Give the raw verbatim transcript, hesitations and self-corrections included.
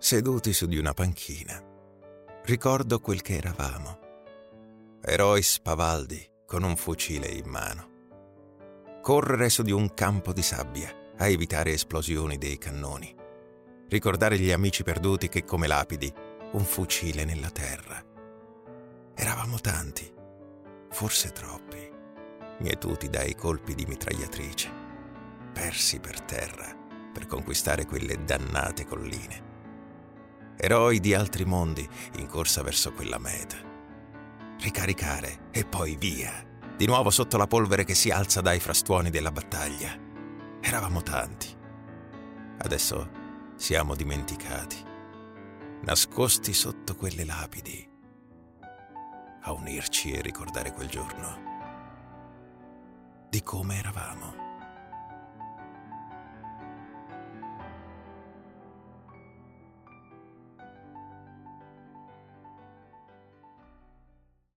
seduti su di una panchina. Ricordo quel che eravamo. Eroi spavaldi con un fucile in mano. Correre su di un campo di sabbia a evitare esplosioni dei cannoni. Ricordare gli amici perduti che come lapidi, un fucile nella terra. Eravamo tanti, forse troppi, mietuti dai colpi di mitragliatrice, persi per terra per conquistare quelle dannate colline. Eroi di altri mondi in corsa verso quella meta. Ricaricare e poi via, di nuovo sotto la polvere che si alza dai frastuoni della battaglia. Eravamo tanti. Adesso siamo dimenticati, nascosti sotto quelle lapidi, a unirci e ricordare quel giorno di come eravamo.